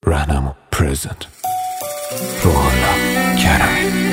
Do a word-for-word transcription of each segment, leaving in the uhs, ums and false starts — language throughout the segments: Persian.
راهنما پرزنت روحالله کرمی.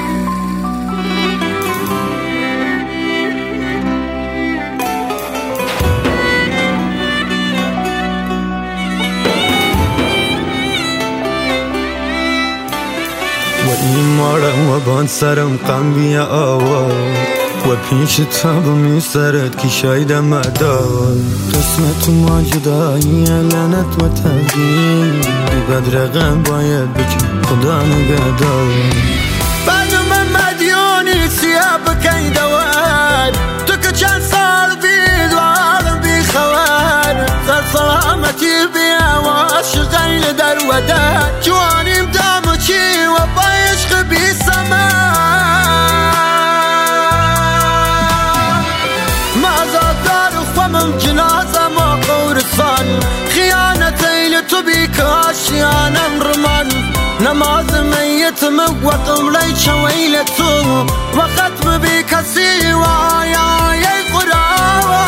و ایمارم و بان سرم قم بیا آوار و پیش تاب می سرد که شایدم ادار قسمت ما جدایی لعنت و تقدیر بد رقم باید بچه خدا نگهدار بعد من مدیونی سیاه بکی دوار تو که چند سال بید و عالم بی خوار سر سلامتی بیا و عشق غیل در ودار جوانیم دامو چی و با عشق بی سمار من جنازة ما قورصان خيانتي لتبيك أشيانم رمان نماز ميت موقم لي شويلته وختم بك سيوا يا يا قراوة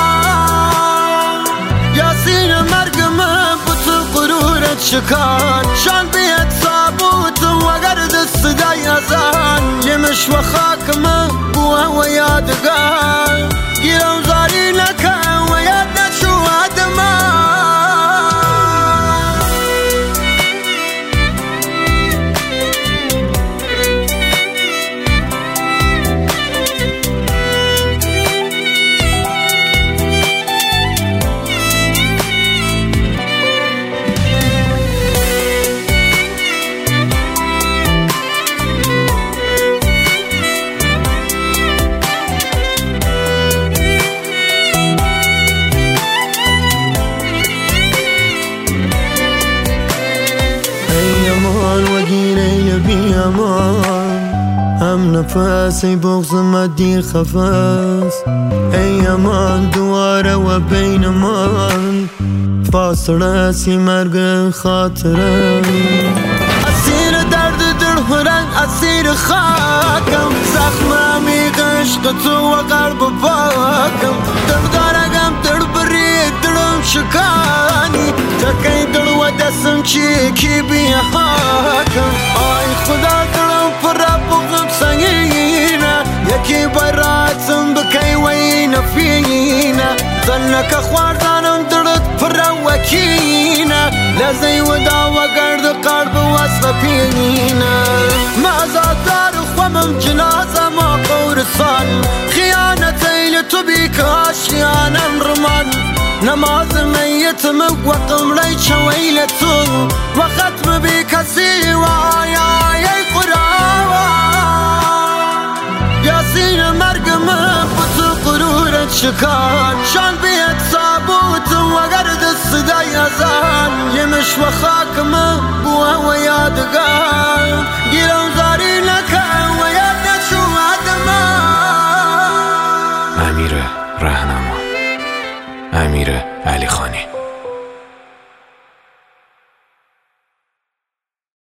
ياسين مرقم بطل قرورة شكان شان بيت صابوت وقرد الصدا يزان يمش وخاك من بوه ويادقان قيلو زاري لك هم نفسی بغض مدی خفاس ای امان دواره و بین من فاصله سی مرگ خاطره اسیر درد دل هرنگ اسیر خاکم زخممی عشق تو و قلب پاکم دردارگم در بری دلم شکانی تکی دل و دستم چی کی بی حاکم آی خدا دلم پر بغم سنگینه یکی براتم بکی وین فینه زنک خواردانم دلت پر وکینه لزی ودا و گرد قلب وصف پینه مازادار خوامم جنازه ما قورصان خیانتی لتو بیک آشیانم رمان نماز میت موقم لی شویلتو و ختم بی کسی و آیای قراوه یاسین مرگم بطل قرورت شکان شان بیت صابوت و گرد صدا یزان یمش و خاکم بوه و یادگان گیرم زاری لکن و یاد نشو آدمان امیر راهنما، امیر علی خانی.